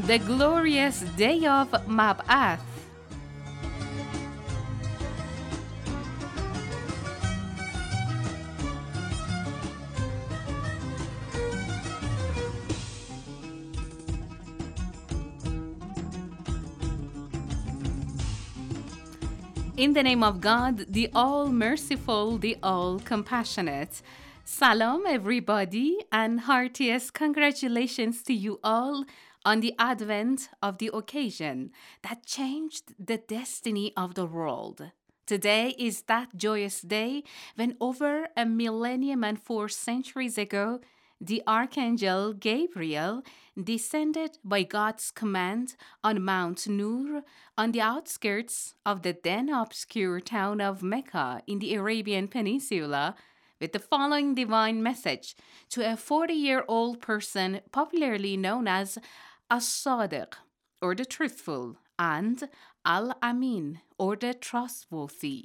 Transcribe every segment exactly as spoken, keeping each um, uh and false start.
the glorious day of Mab'ath. In the name of God, the all-merciful, the all-compassionate. Salam, everybody, and heartiest congratulations to you all on the advent of the occasion that changed the destiny of the world. Today is that joyous day when over a millennium and four centuries ago, the Archangel Gabriel descended by God's command on Mount Nur on the outskirts of the then obscure town of Mecca in the Arabian Peninsula with the following divine message to a forty-year-old person popularly known as As-Sadiq, or the truthful, and Al-Amin, or the trustworthy.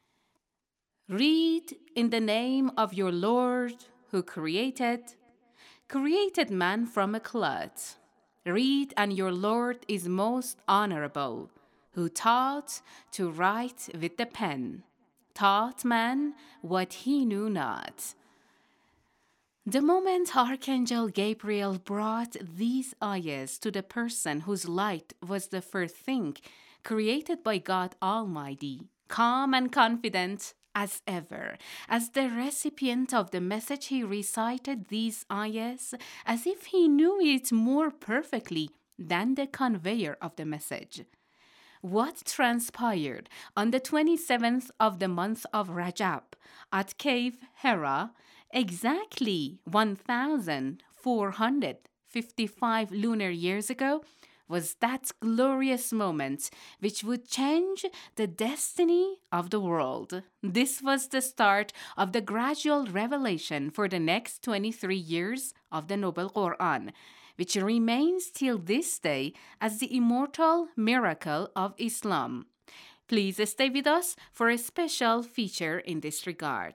Read in the name of your Lord who created created man from a clod. Read, and your Lord is most honorable, who taught to write with the pen, taught man what he knew not. The moment Archangel Gabriel brought these ayahs to the person whose light was the first thing created by God Almighty, calm and confident as ever, as the recipient of the message, he recited these ayahs as if he knew it more perfectly than the conveyor of the message. What transpired on the twenty-seventh of the month of Rajab at Cave Hera, exactly one thousand four hundred fifty-five lunar years ago, was that glorious moment which would change the destiny of the world. This was the start of the gradual revelation for the next twenty-three years of the Noble Quran, which remains till this day as the immortal miracle of Islam. Please stay with us for a special feature in this regard.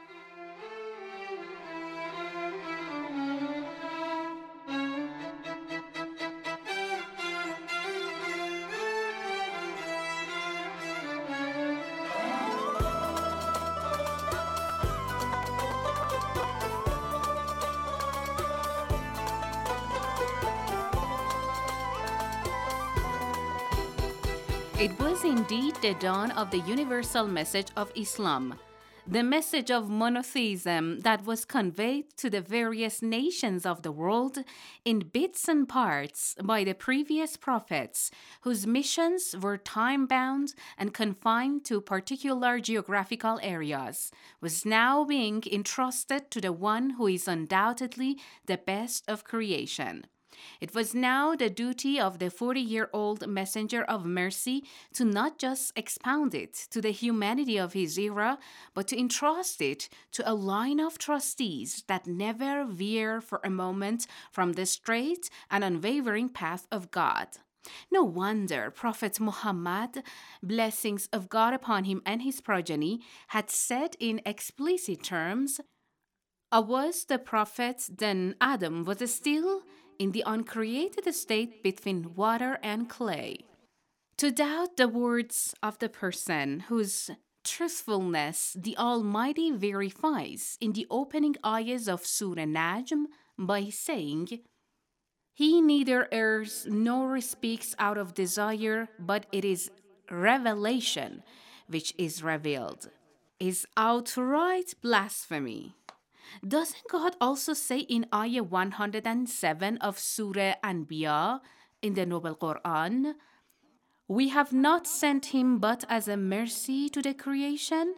It was indeed the dawn of the universal message of Islam, the message of monotheism that was conveyed to the various nations of the world in bits and parts by the previous prophets, whose missions were time-bound and confined to particular geographical areas, was now being entrusted to the one who is undoubtedly the best of creation. It was now the duty of the forty-year-old messenger of mercy to not just expound it to the humanity of his era, but to entrust it to a line of trustees that never veer for a moment from the straight and unwavering path of God. No wonder Prophet Muhammad, blessings of God upon him and his progeny, had said in explicit terms, "I was the prophet, then Adam was still in the uncreated state between water and clay." To doubt the words of the person whose truthfulness the Almighty verifies in the opening ayahs of Surah Najm by saying, "He neither errs nor speaks out of desire, but it is revelation which is revealed," is outright blasphemy. Doesn't God also say in Ayah one hundred seven of Surah Anbiya in the Noble Quran, "We have not sent him but as a mercy to the creation"?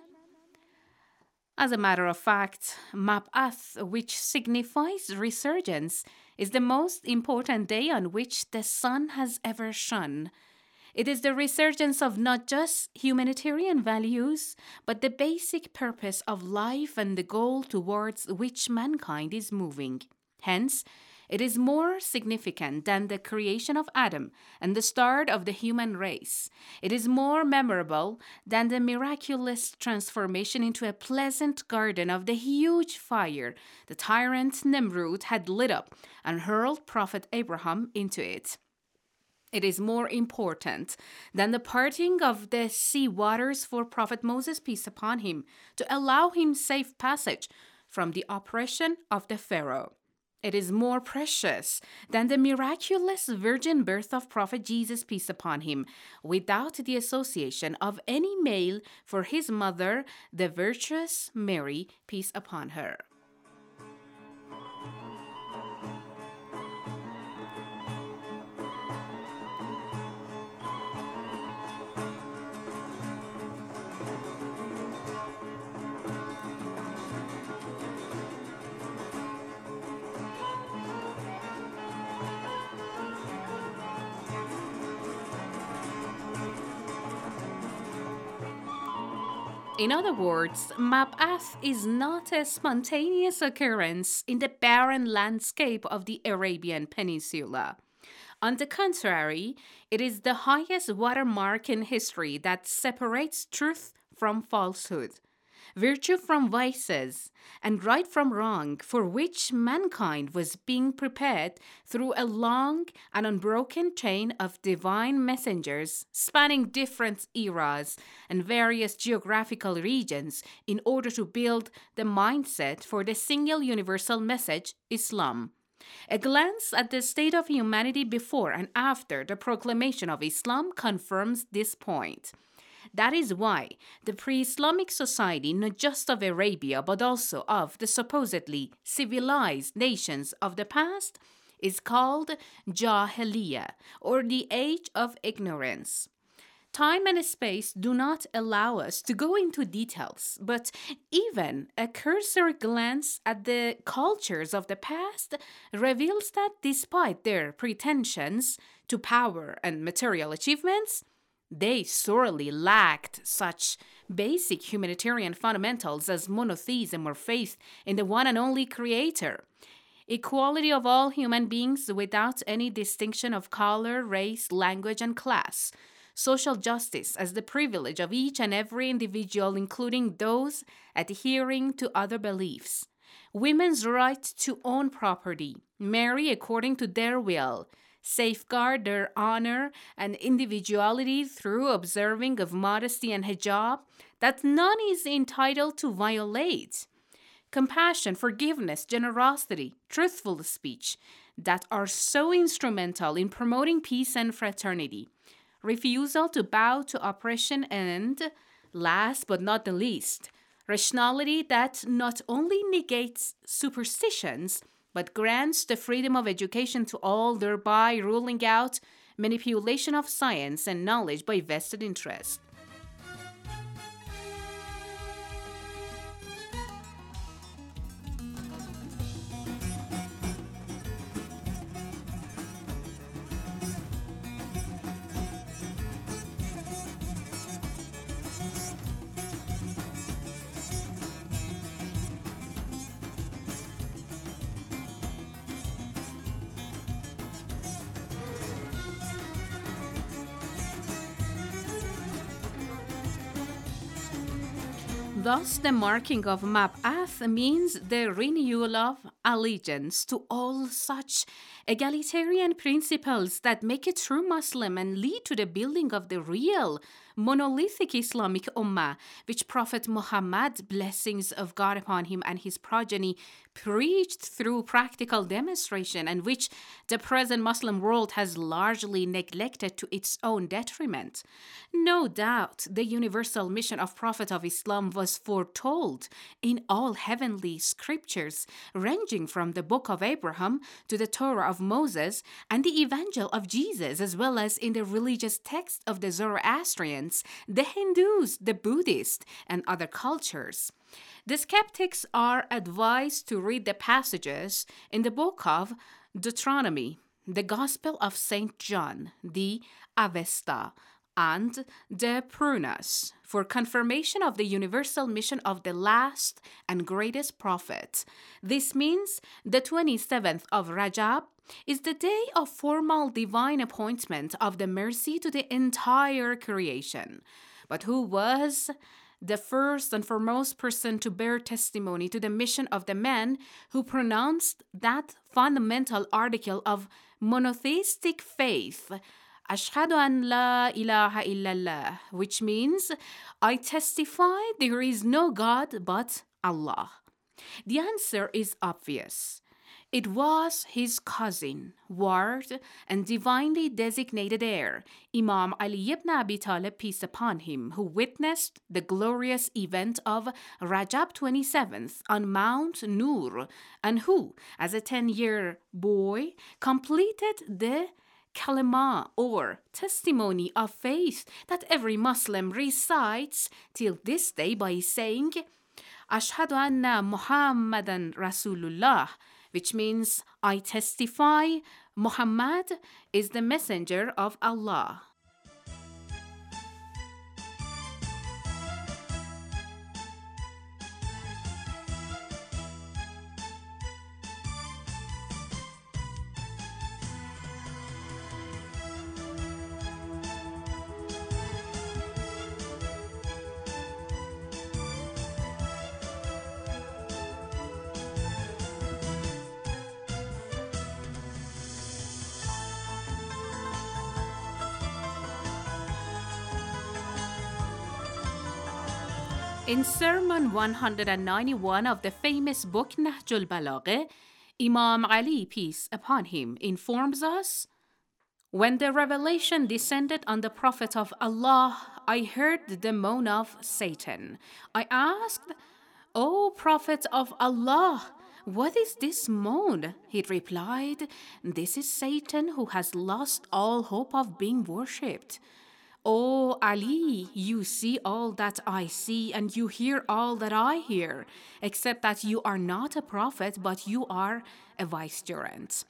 As a matter of fact, Mab'ath, which signifies resurgence, is the most important day on which the sun has ever shone. It is the resurgence of not just humanitarian values, but the basic purpose of life and the goal towards which mankind is moving. Hence, it is more significant than the creation of Adam and the start of the human race. It is more memorable than the miraculous transformation into a pleasant garden of the huge fire the tyrant Nimrud had lit up and hurled Prophet Abraham into it. It is more important than the parting of the sea waters for Prophet Moses, peace upon him, to allow him safe passage from the oppression of the Pharaoh. It is more precious than the miraculous virgin birth of Prophet Jesus, peace upon him, without the association of any male for his mother, the virtuous Mary, peace upon her. In other words, Mab'ath is not a spontaneous occurrence in the barren landscape of the Arabian Peninsula. On the contrary, it is the highest watermark in history that separates truth from falsehood, virtue from vices, and right from wrong, for which mankind was being prepared through a long and unbroken chain of divine messengers spanning different eras and various geographical regions in order to build the mindset for the single universal message, Islam. A glance at the state of humanity before and after the proclamation of Islam confirms this point. That is why the pre-Islamic society, not just of Arabia, but also of the supposedly civilized nations of the past, is called Jahiliyyah, or the age of ignorance. Time and space do not allow us to go into details, but even a cursory glance at the cultures of the past reveals that despite their pretensions to power and material achievements, they sorely lacked such basic humanitarian fundamentals as monotheism or faith in the one and only Creator, equality of all human beings without any distinction of color, race, language, and class, social justice as the privilege of each and every individual, including those adhering to other beliefs, women's right to own property, marry according to their will, safeguard their honor and individuality through observing of modesty and hijab that none is entitled to violate, compassion, forgiveness, generosity, truthful speech that are so instrumental in promoting peace and fraternity, refusal to bow to oppression, and, last but not the least, rationality that not only negates superstitions but grants the freedom of education to all, thereby ruling out manipulation of science and knowledge by vested interest. Thus, the marking of Mab'ath means the renewal of allegiance to all such egalitarian principles that make a true Muslim and lead to the building of the real monolithic Islamic Ummah, which Prophet Muhammad, blessings of God upon him and his progeny, preached through practical demonstration, and which the present Muslim world has largely neglected to its own detriment. No doubt the universal mission of Prophet of Islam was foretold in all heavenly scriptures, ranging from the Book of Abraham to the Torah of Moses and the Evangel of Jesus, as well as in the religious texts of the Zoroastrians, the Hindus, the Buddhists, and other cultures. The skeptics are advised to read the passages in the book of Deuteronomy, the Gospel of Saint John, the Avesta, and the Prunas for confirmation of the universal mission of the last and greatest prophet. This means the twenty-seventh of Rajab is the day of formal divine appointment of the mercy to the entire creation. But who was the first and foremost person to bear testimony to the mission of the man who pronounced that fundamental article of monotheistic faith Ashhadu an la ilaha illallah, which means I testify there is no God but Allah. The answer is obvious. It was his cousin, ward, and divinely designated heir, Imam Ali ibn Abi Talib, peace upon him, who witnessed the glorious event of Rajab twenty-seventh on Mount Nur, and who, as a ten-year boy, completed the kalima, or testimony of faith, that every Muslim recites till this day by saying, Ashhadu anna Muhammadan Rasulullah, which means I testify Muhammad is the messenger of Allah. In Sermon one hundred ninety-one of the famous book Nahjul Balagha, Imam Ali, peace upon him, informs us, when the revelation descended on the Prophet of Allah, I heard the moan of Satan. I asked, O Prophet of Allah, what is this moan? He replied, this is Satan who has lost all hope of being worshipped. O Ali, you see all that I see, and you hear all that I hear, except that you are not a prophet, but you are a vicegerent.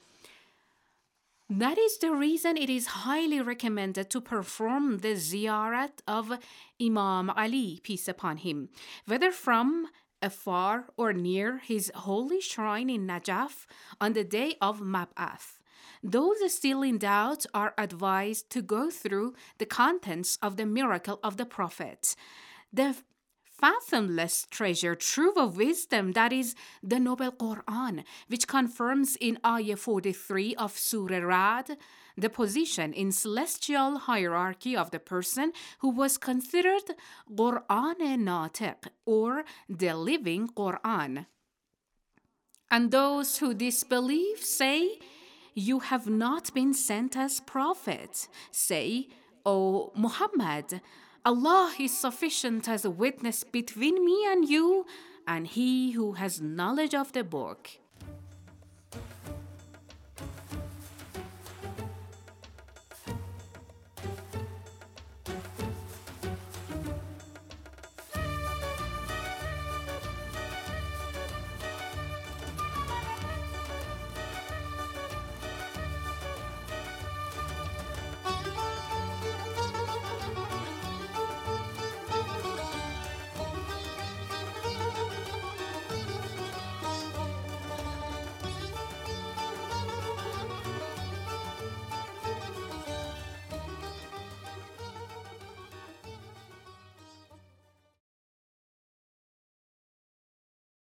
That is the reason it is highly recommended to perform the ziyarat of Imam Ali, peace upon him, whether from afar or near his holy shrine in Najaf on the day of Mab'ath. Those still in doubt are advised to go through the contents of the miracle of the Prophet, the fathomless treasure, trove of wisdom, that is the noble Quran, which confirms in Ayah forty-three of Surah Ra'd the position in celestial hierarchy of the person who was considered Quran Natiq, or the living Quran. And those who disbelieve say, you have not been sent as prophet. Say, O Muhammad, Allah is sufficient as a witness between me and you, and he who has knowledge of the book.